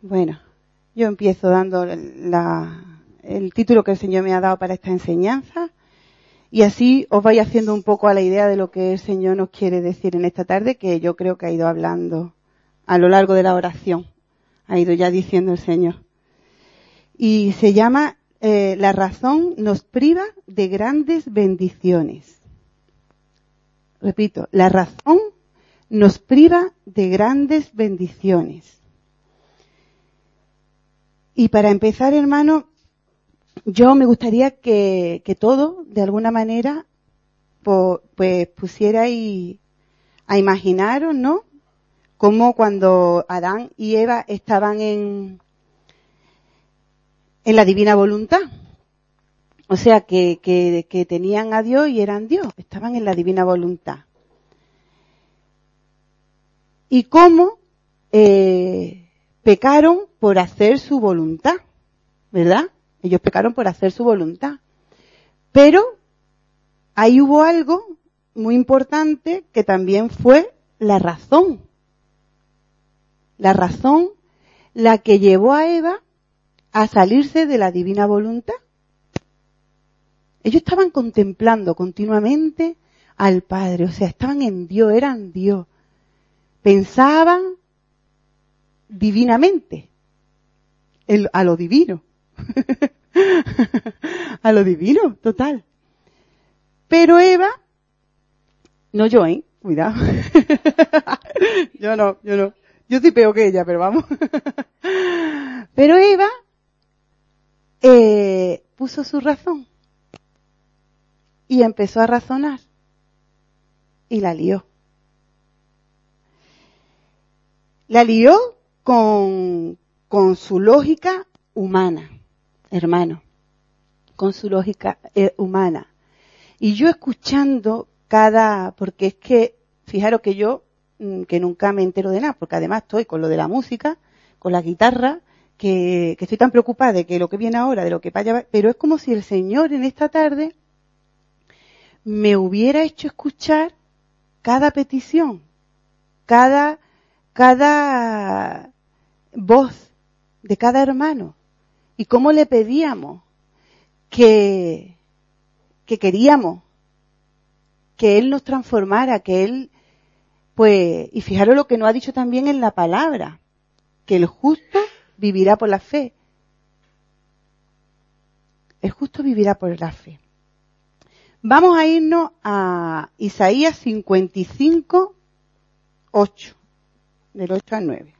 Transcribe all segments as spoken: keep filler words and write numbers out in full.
Bueno, yo empiezo dando la, el título que el Señor me ha dado para esta enseñanza y así os vais haciendo un poco a la idea de lo que el Señor nos quiere decir en esta tarde, que yo creo que ha ido hablando a lo largo de la oración, ha ido ya diciendo el Señor. Y se llama eh, La razón nos priva de grandes bendiciones. Repito, la razón nos priva de grandes bendiciones. Y para empezar, hermano, yo me gustaría que, que todos, de alguna manera, po, pues pusierais a imaginaros, ¿no? Como cuando Adán y Eva estaban en, en la divina voluntad. O sea, que, que, que tenían a Dios y eran Dios, estaban en la divina voluntad. Y cómo eh, pecaron por hacer su voluntad, ¿verdad? Ellos pecaron por hacer su voluntad. Pero ahí hubo algo muy importante que también fue la razón. La razón la que llevó a Eva a salirse de la divina voluntad. Ellos estaban contemplando continuamente al Padre, o sea, estaban en Dios, eran Dios. Pensaban divinamente, el, a lo divino. A lo divino, total. Pero Eva, no yo, ¿eh? Cuidado. Yo no, yo no. Yo soy peor que ella, pero vamos. Pero Eva eh, puso su razón y empezó a razonar y la lió. La lió con, con su lógica humana, hermano, con su lógica eh, humana. Y yo escuchando cada, porque es que, fijaros que yo, que nunca me entero de nada, porque además estoy con lo de la música, con la guitarra, que, que estoy tan preocupada de que lo que viene ahora, de lo que vaya, pero es como si el Señor en esta tarde me hubiera hecho escuchar cada petición, cada, cada voz de cada hermano, y cómo le pedíamos que, que queríamos que Él nos transformara, que Él, pues, y fijaros lo que nos ha dicho también en la palabra, que el justo vivirá por la fe. El justo vivirá por la fe. Vamos a irnos a Isaías cincuenta y cinco, ocho, del ocho al nueve.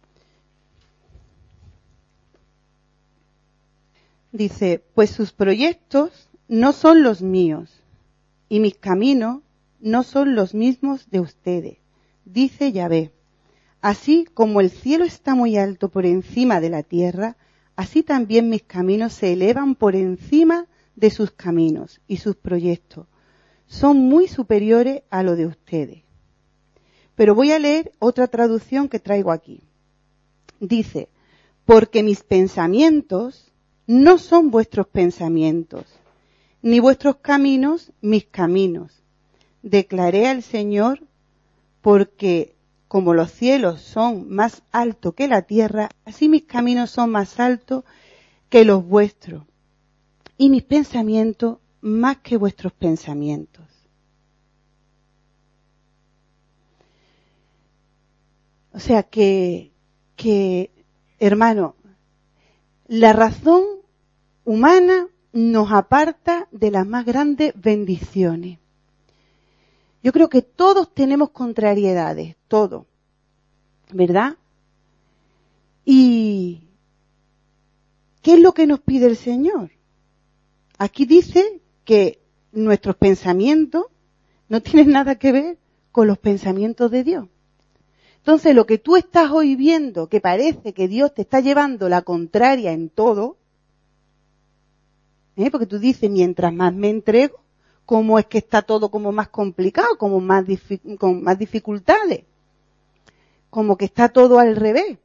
Dice, pues sus proyectos no son los míos, y mis caminos no son los mismos de ustedes, dice Yahvé. Así como el cielo está muy alto por encima de la tierra, así también mis caminos se elevan por encima de sus caminos, y sus proyectos son muy superiores a lo de ustedes. Pero voy a leer otra traducción que traigo aquí. Dice, porque mis pensamientos no son vuestros pensamientos, ni vuestros caminos mis caminos. Declaré al Señor, porque como los cielos son más altos que la tierra, así mis caminos son más altos que los vuestros, y mis pensamientos más que vuestros pensamientos. O sea que, que, hermano, la razón humana nos aparta de las más grandes bendiciones. Yo creo que todos tenemos contrariedades, todos, ¿verdad? ¿Y qué es lo que nos pide el Señor? Aquí dice que nuestros pensamientos no tienen nada que ver con los pensamientos de Dios. Entonces, lo que tú estás hoy viendo, que parece que Dios te está llevando la contraria en todo, ¿eh? Porque tú dices, mientras más me entrego, ¿cómo es que está todo como más complicado, como más dific- con más dificultades? Como que está todo al revés.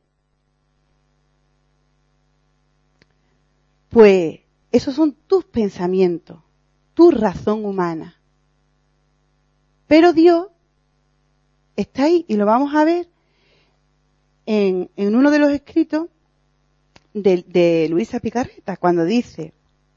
Pues, esos son tus pensamientos, tu razón humana. Pero Dios está ahí, y lo vamos a ver en, en uno de los escritos, de, de Luisa Picarreta, cuando dice: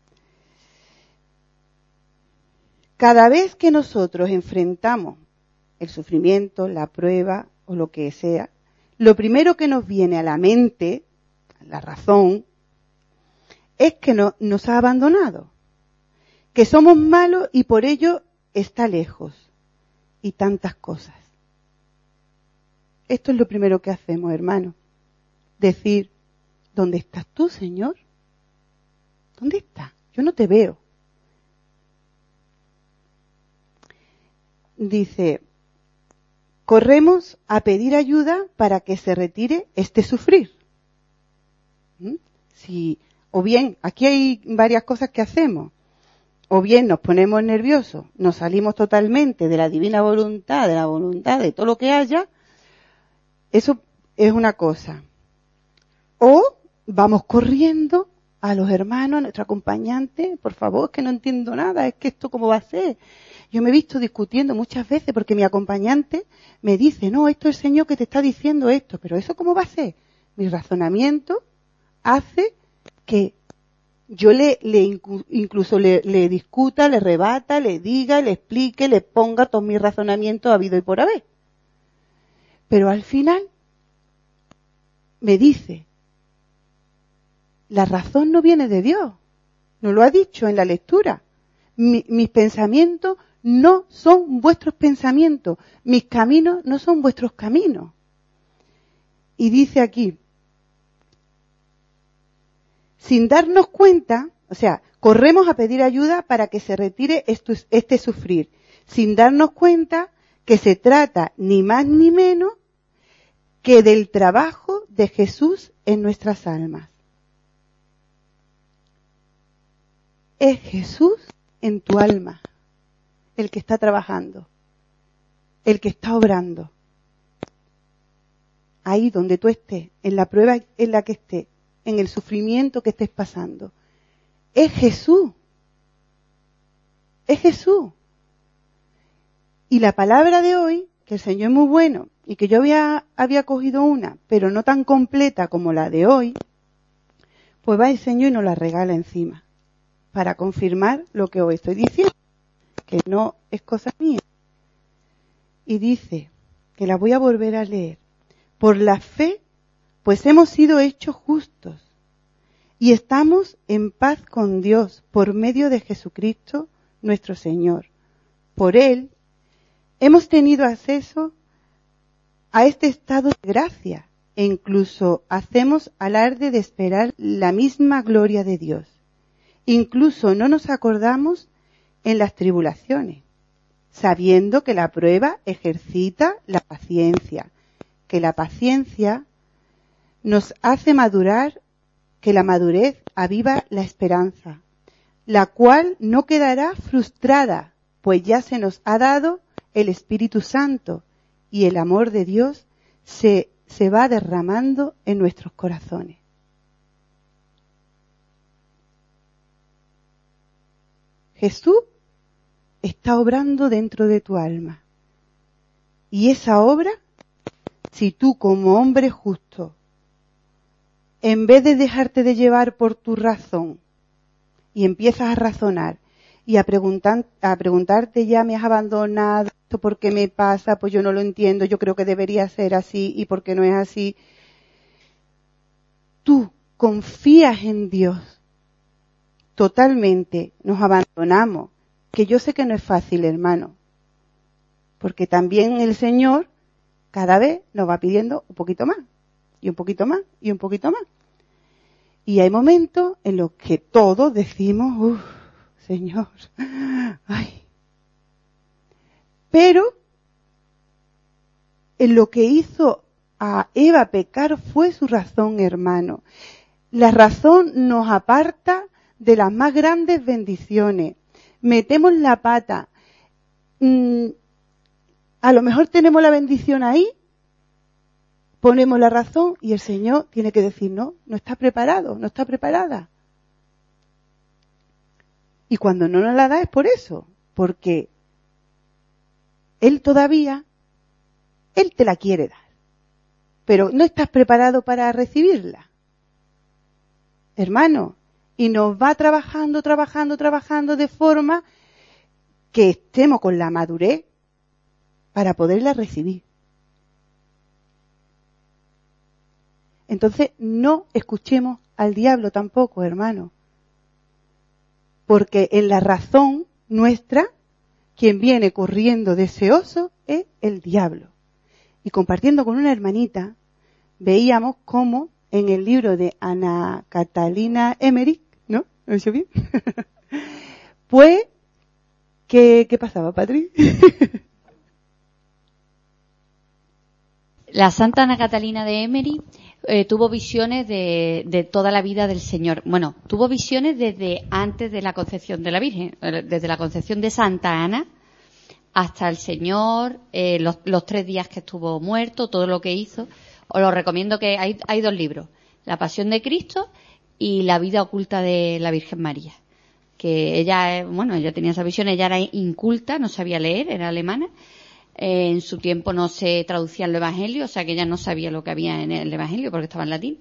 cada vez que nosotros enfrentamos el sufrimiento, la prueba o lo que sea, lo primero que nos viene a la mente, a la razón, es que no, nos ha abandonado, que somos malos y por ello está lejos, y tantas cosas. Esto es lo primero que hacemos, hermano. Decir: ¿dónde estás tú, Señor? ¿Dónde estás? Yo no te veo. Dice: corremos a pedir ayuda para que se retire este sufrir. ¿Mm? Si, o bien, aquí hay varias cosas que hacemos. O bien nos ponemos nerviosos, nos salimos totalmente de la divina voluntad, de la voluntad de todo lo que haya. Eso es una cosa. O vamos corriendo a los hermanos, a nuestro acompañante: por favor, que no entiendo nada, es que esto cómo va a ser. Yo me he visto discutiendo muchas veces porque mi acompañante me dice: no, esto es el Señor que te está diciendo esto, pero ¿eso cómo va a ser? Mi razonamiento hace que yo le, le incluso le, le discuta, le rebata, le diga, le explique, le ponga todos mis razonamientos habido y por haber. Pero al final me dice: la razón no viene de Dios. Nos lo ha dicho en la lectura. Mi, mis pensamientos no son vuestros pensamientos. Mis caminos no son vuestros caminos. Y dice aquí: sin darnos cuenta, o sea, corremos a pedir ayuda para que se retire esto, este sufrir, sin darnos cuenta que se trata ni más ni menos que del trabajo de Jesús en nuestras almas. Es Jesús en tu alma el que está trabajando, el que está obrando. Ahí donde tú estés, en la prueba en la que estés, en el sufrimiento que estés pasando, es Jesús. Es Jesús. Y la palabra de hoy, que el Señor es muy bueno, y que yo había, había cogido una, pero no tan completa como la de hoy, pues va el Señor y nos la regala encima, para confirmar lo que os estoy diciendo, que no es cosa mía. Y dice, que la voy a volver a leer: por la fe, pues hemos sido hechos justos, y estamos en paz con Dios por medio de Jesucristo nuestro Señor. Por Él hemos tenido acceso a este estado de gracia, e incluso hacemos alarde de esperar la misma gloria de Dios. Incluso no nos acordamos en las tribulaciones, sabiendo que la prueba ejercita la paciencia, que la paciencia nos hace madurar, que la madurez aviva la esperanza, la cual no quedará frustrada, pues ya se nos ha dado el Espíritu Santo y el amor de Dios se, se va derramando en nuestros corazones. Jesús está obrando dentro de tu alma. Y esa obra, si tú como hombre justo, en vez de dejarte de llevar por tu razón y empiezas a razonar y a, preguntar, a preguntarte: ya me has abandonado, ¿esto por qué me pasa? Pues yo no lo entiendo, yo creo que debería ser así y por qué no es así. Tú confías en Dios totalmente, nos abandonamos, que yo sé que no es fácil, hermano, porque también el Señor cada vez nos va pidiendo un poquito más, y un poquito más, y un poquito más. Y hay momentos en los que todos decimos: uff, Señor, ay. Pero en lo que hizo a Eva pecar fue su razón, hermano. La razón nos aparta de las más grandes bendiciones. Metemos la pata. Mm, a lo mejor tenemos la bendición ahí, ponemos la razón y el Señor tiene que decir: no, no está preparado, no está preparada. Y cuando no nos la da es por eso, porque Él todavía, Él te la quiere dar, pero no estás preparado para recibirla. hermano, y nos va trabajando, trabajando, trabajando de forma que estemos con la madurez para poderla recibir. Entonces, no escuchemos al diablo tampoco, hermano, porque en la razón nuestra, quien viene corriendo deseoso es el diablo. Y compartiendo con una hermanita, veíamos cómo en el libro de Ana Catalina Emmerich, ¿no? ¿Lo he dicho bien? Pues, ¿qué, qué pasaba, Patri? La Santa Ana Catalina de Emmerich eh, tuvo visiones de, de toda la vida del Señor. Bueno, tuvo visiones desde antes de la concepción de la Virgen, desde la concepción de Santa Ana hasta el Señor, eh, los, los tres días que estuvo muerto, todo lo que hizo. Os lo recomiendo, que hay, hay dos libros, La Pasión de Cristo y La vida oculta de la Virgen María. Que ella, bueno, ella tenía esa visión, ella era inculta, no sabía leer, era alemana. Eh, en su tiempo no se traducía el Evangelio, o sea que ella no sabía lo que había en el Evangelio porque estaba en latín.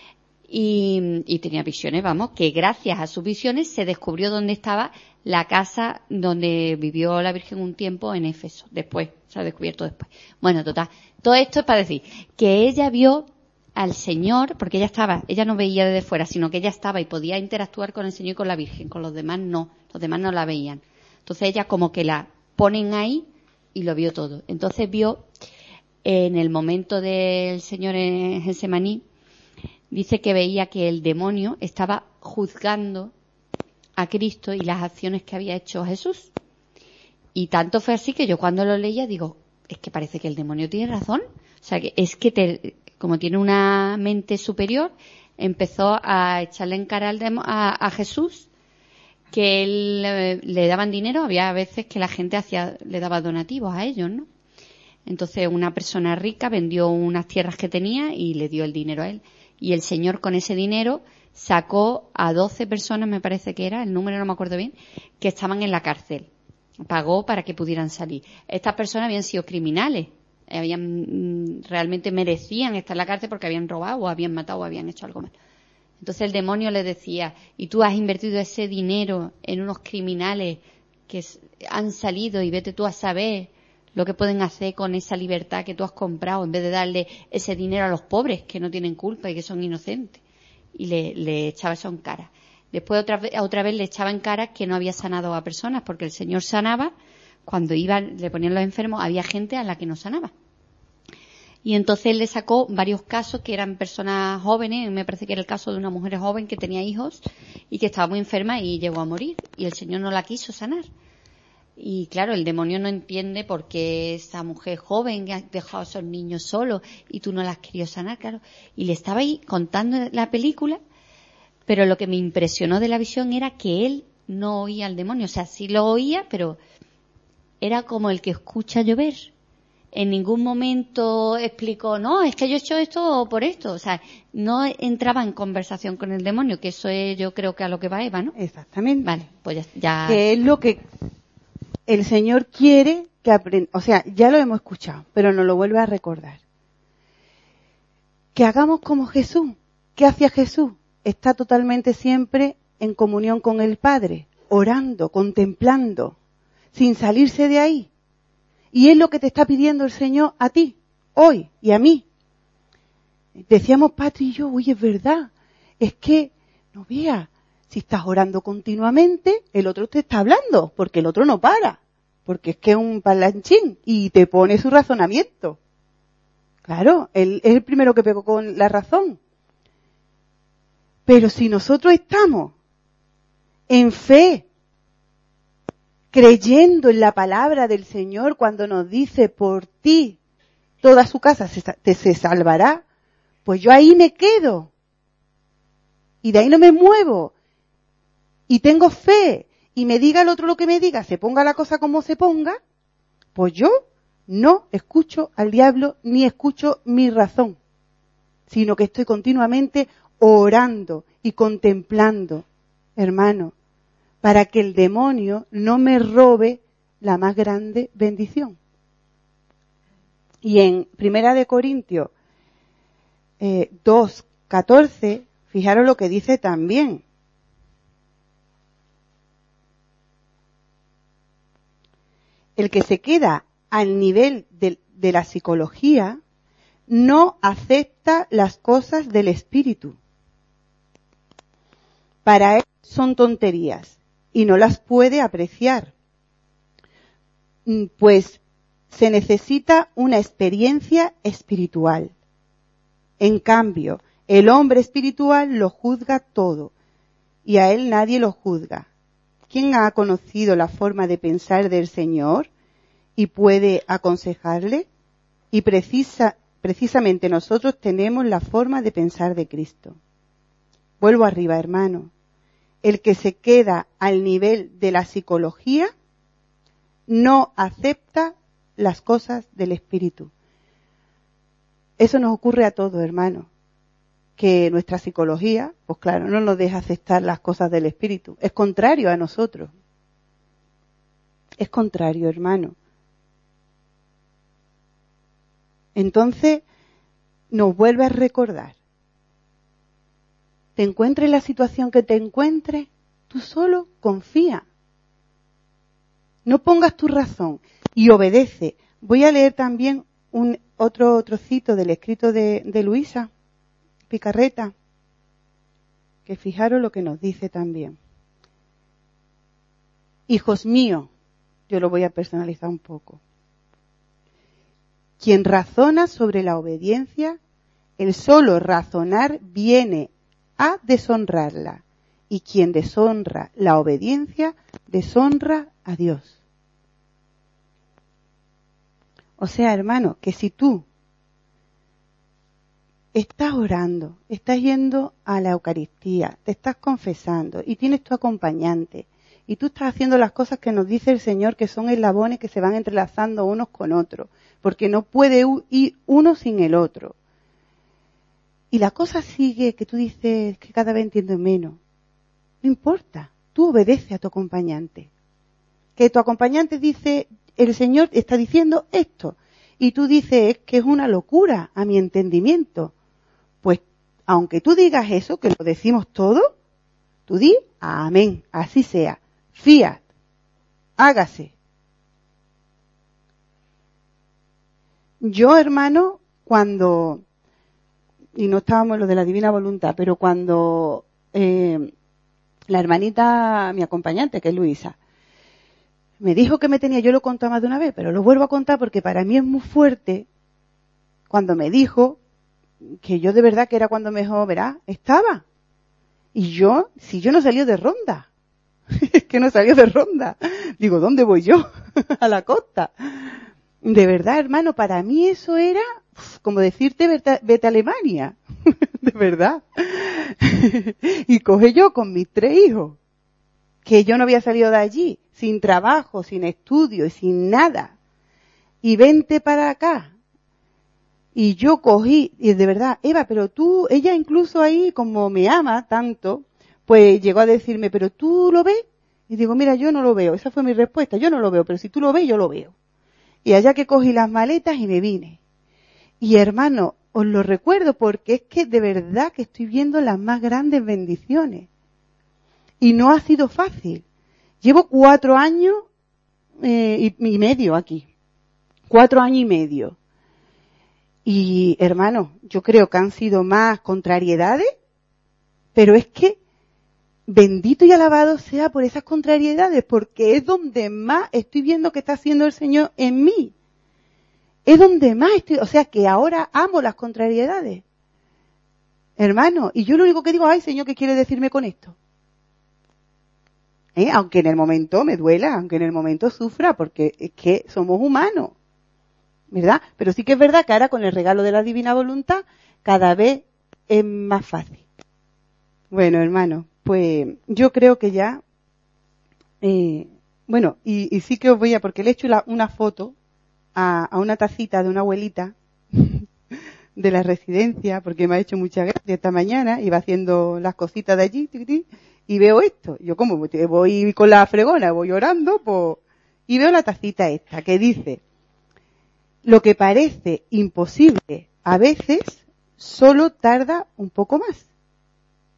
Y, y tenía visiones, vamos, que gracias a sus visiones se descubrió dónde estaba la casa donde vivió la Virgen un tiempo en Éfeso. Después, se ha descubierto después. Bueno, total, todo esto es para decir que ella vio al Señor, porque ella estaba, ella no veía desde fuera, sino que ella estaba y podía interactuar con el Señor y con la Virgen, con los demás no, los demás no la veían. Entonces ella como que la ponen ahí y lo vio todo. Entonces vio, en el momento del Señor en Getsemaní, dice que veía que el demonio estaba juzgando a Cristo y las acciones que había hecho Jesús. Y tanto fue así que yo cuando lo leía digo, es que parece que el demonio tiene razón. O sea, que es que te, como tiene una mente superior, empezó a echarle en cara al demo, a, a Jesús que él eh, le daban dinero. Había veces que la gente hacía, le daba donativos a ellos, ¿no? Entonces una persona rica vendió unas tierras que tenía y le dio el dinero a él. Y el Señor con ese dinero sacó a doce personas, me parece que era, el número no me acuerdo bien, que estaban en la cárcel. Pagó para que pudieran salir. Estas personas habían sido criminales, habían realmente merecían estar en la cárcel porque habían robado o habían matado o habían hecho algo mal. Entonces el demonio le decía, y tú has invertido ese dinero en unos criminales que han salido y vete tú a saber lo que pueden hacer con esa libertad que tú has comprado, en vez de darle ese dinero a los pobres que no tienen culpa y que son inocentes. Y le, le echaba eso en cara. Después otra vez, otra vez le echaba en cara que no había sanado a personas, porque el Señor sanaba, cuando iban, le ponían los enfermos, había gente a la que no sanaba. Y entonces él le sacó varios casos que eran personas jóvenes, me parece que era el caso de una mujer joven que tenía hijos y que estaba muy enferma y llegó a morir, y el Señor no la quiso sanar. Y claro, el demonio no entiende por qué esa mujer joven que ha dejado a esos niños solos y tú no las has querido sanar, claro. Y le estaba ahí contando la película, pero lo que me impresionó de la visión era que él no oía al demonio. O sea, sí lo oía, pero era como el que escucha llover. En ningún momento explicó, no, es que yo he hecho esto por esto. O sea, no entraba en conversación con el demonio, que eso es, yo creo que a lo que va Eva, ¿no? Exactamente. Vale, pues ya... ya... Que es lo que el Señor quiere que aprenda, o sea, ya lo hemos escuchado, pero nos lo vuelve a recordar. Que hagamos como Jesús. ¿Qué hacía Jesús? Está totalmente siempre en comunión con el Padre, orando, contemplando, sin salirse de ahí. Y es lo que te está pidiendo el Señor a ti, hoy, y a mí. Decíamos Patri y yo, oye, es verdad, es que, no veas, si estás orando continuamente, el otro te está hablando, porque el otro no para, porque es que es un parlanchín y te pone su razonamiento. Claro, él es el primero que pegó con la razón. Pero si nosotros estamos en fe, creyendo en la palabra del Señor cuando nos dice, por ti toda su casa se, te, se salvará, pues yo ahí me quedo. Y de ahí no me muevo. Y tengo fe. Y me diga el otro lo que me diga, se ponga la cosa como se ponga, pues yo no escucho al diablo ni escucho mi razón, sino que estoy continuamente orando y contemplando, hermano, para que el demonio no me robe la más grande bendición. Y en Primera de Corintios eh, dos catorce, Fijaros lo que dice también. El que se queda al nivel de, de la psicología no acepta las cosas del espíritu. Para él son tonterías y no las puede apreciar, pues se necesita una experiencia espiritual. En cambio, el hombre espiritual lo juzga todo y a él nadie lo juzga. ¿Quién ha conocido la forma de pensar del Señor y puede aconsejarle? Y precisa, precisamente nosotros tenemos la forma de pensar de Cristo. Vuelvo arriba, hermano. El que se queda al nivel de la psicología no acepta las cosas del espíritu. Eso nos ocurre a todos, hermano. Que nuestra psicología, pues claro, no nos deja aceptar las cosas del espíritu. Es contrario a nosotros. Es contrario, hermano. Entonces, nos vuelve a recordar. Te encuentres en la situación que te encuentres, tú solo confía. No pongas tu razón y obedece. Voy a leer también un otro trocito del escrito de, de Luisa Picarreta, que fijaros lo que nos dice también. Hijos míos, yo lo voy a personalizar un poco. Quien razona sobre la obediencia, el solo razonar viene a deshonrarla, y quien deshonra la obediencia, deshonra a Dios. O sea, hermano, que si tú estás orando, estás yendo a la Eucaristía, te estás confesando y tienes tu acompañante y tú estás haciendo las cosas que nos dice el Señor, que son eslabones que se van entrelazando unos con otros, porque no puede ir uno sin el otro. Y la cosa sigue, que tú dices que cada vez entiendo menos. No importa, tú obedece a tu acompañante. Que tu acompañante dice, el Señor está diciendo esto, y tú dices que es una locura a mi entendimiento. Pues, aunque tú digas eso, que lo decimos todo, tú di, amén, así sea, fiat, hágase. Yo, hermano, cuando, y no estábamos en lo de la divina voluntad, pero cuando eh, la hermanita, mi acompañante, que es Luisa, me dijo que me tenía, yo lo he contado más de una vez, pero lo vuelvo a contar porque para mí es muy fuerte, cuando me dijo que yo de verdad que era cuando mejor, verá, estaba. Y yo, si yo no salí de ronda, es que no salió de ronda. Digo, ¿dónde voy yo? A la costa. De verdad, hermano, para mí eso era uf, como decirte vete, vete a Alemania. De verdad. Y coge yo con mis tres hijos, que yo no había salido de allí, sin trabajo, sin estudio y sin nada. Y vente para acá. Y yo cogí, y de verdad, Eva, pero tú, ella incluso ahí, como me ama tanto, pues llegó a decirme, pero tú lo ves. Y digo, mira, yo no lo veo. Esa fue mi respuesta, yo no lo veo, pero si tú lo ves, yo lo veo. Y allá que cogí las maletas y me vine. Y hermano, os lo recuerdo porque es que de verdad que estoy viendo las más grandes bendiciones. Y no ha sido fácil. Llevo cuatro años eh, y, y medio aquí. Cuatro años y medio. Y, hermano, yo creo que han sido más contrariedades, pero es que bendito y alabado sea por esas contrariedades, porque es donde más estoy viendo que está haciendo el Señor en mí. Es donde más estoy, o sea, que ahora amo las contrariedades. Hermano, y yo lo único que digo, ay, Señor, ¿qué quiere decirme con esto? ¿Eh? Aunque en el momento me duela, aunque en el momento sufra, porque es que somos humanos. ¿Verdad? Pero sí que es verdad que ahora con el regalo de la divina voluntad cada vez es más fácil. Bueno, hermano, pues yo creo que ya, eh, bueno, y, y sí que os voy a, porque le he hecho la, una foto a, a una tacita de una abuelita de la residencia, porque me ha hecho mucha gracia esta mañana, iba haciendo las cositas de allí, y veo esto. Yo como voy con la fregona, voy orando, pues, y veo la tacita esta que dice, lo que parece imposible a veces solo tarda un poco más.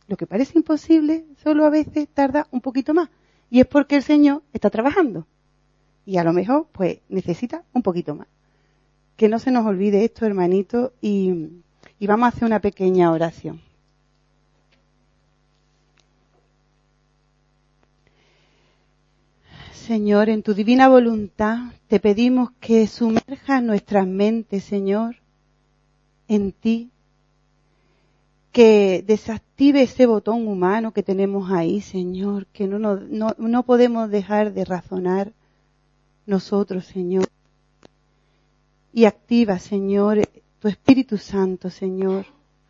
lo que parece imposible solo a veces tarda un poquito más. Y es porque el Señor está trabajando. Y a lo mejor, pues, necesita un poquito más. Que no se nos olvide esto, hermanito, y, y vamos a hacer una pequeña oración. Señor, en tu divina voluntad te pedimos que sumerjas nuestras mentes, Señor, en ti, que desactive ese botón humano que tenemos ahí, Señor, que no, no, no, no podemos dejar de razonar nosotros, Señor. Y activa, Señor, tu Espíritu Santo, Señor,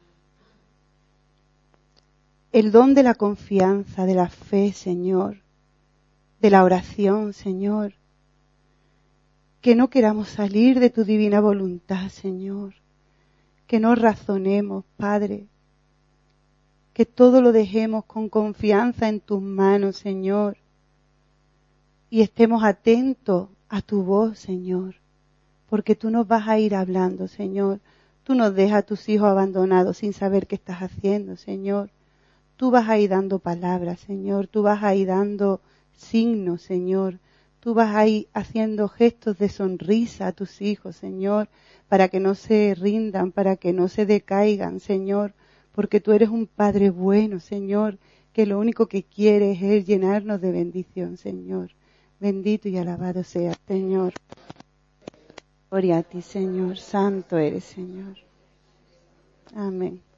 el don de la confianza, de la fe, Señor, de la oración, Señor. Que no queramos salir de tu divina voluntad, Señor. Que no razonemos, Padre. Que todo lo dejemos con confianza en tus manos, Señor. Y estemos atentos a tu voz, Señor. Porque tú nos vas a ir hablando, Señor. Tú nos dejas a tus hijos abandonados sin saber qué estás haciendo, Señor. Tú vas a ir dando palabras, Señor. Tú vas a ir dando signos, Señor. Tú vas a ir haciendo gestos de sonrisa a tus hijos, Señor, para que no se rindan, para que no se decaigan, Señor, porque tú eres un Padre bueno, Señor, que lo único que quieres es llenarnos de bendición, Señor. Bendito y alabado sea, Señor. Gloria a ti, Señor. Santo eres, Señor. Amén.